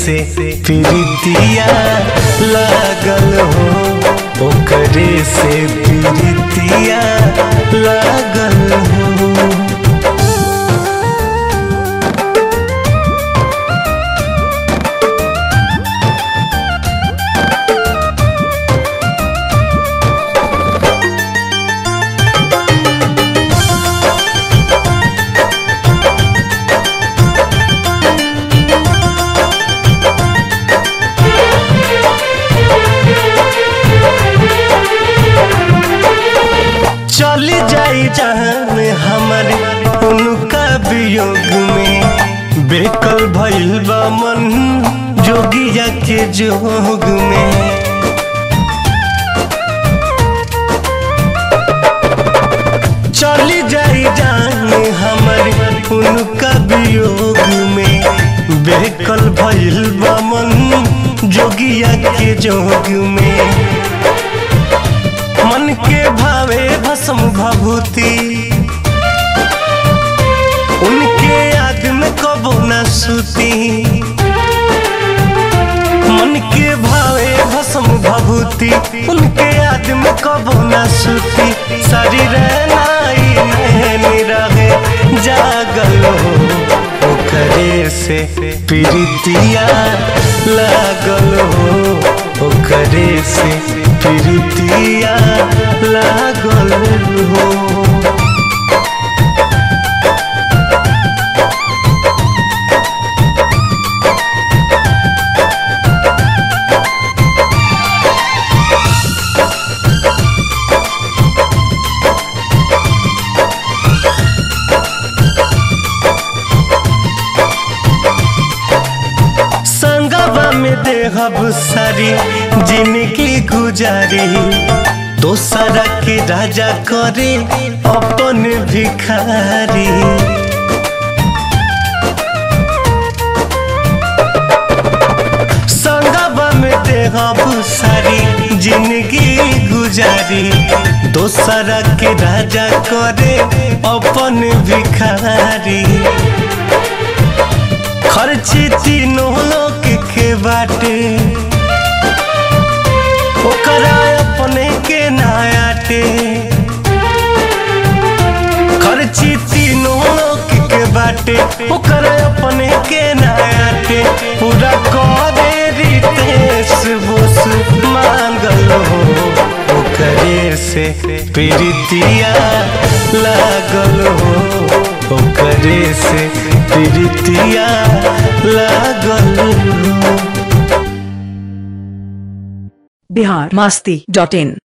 से प्रीतिया लागल हो, ओकरे से प्रीतिया लागल हो। चली जाई जान हमारे उनका वियोग में, बेकल भइल बा मन जोगिया के जोग में। चली जाई जान हमारे उनका वियोग में, बेकल भइल बा मन जोगिया के जोग में। मन के भावे भस्म भभूति, उनके याद में कबो न सूती। मन के भावे भस्म भभूति, उनके याद में कबो न सूती। सारी रहनाई नैनी रहे जागल हो, ओकरे से प्रीतिया लागल हो, ओकरे से प्रीतिया लागल हो। संगवा में देहब सारी जिंदगी गुजारी, दोसरा के राजा करे अपन भिखारी। संगवा में देहब सारी जिंदगी गुजारी, दोसरा के राजा करे अपन भिखारी। खर्ची तीनों लोक के बाटे, ओकरा अपने के नायाटे। खर्ची तीनों लोक के बाटे, ओकरा अपने के नायाटे। पूरा करे रितेश बोस मांगल हो, ओकरे से प्रीतिया लागल हो, ओकरे से प्रीतिया लागल हो। biharmasti.in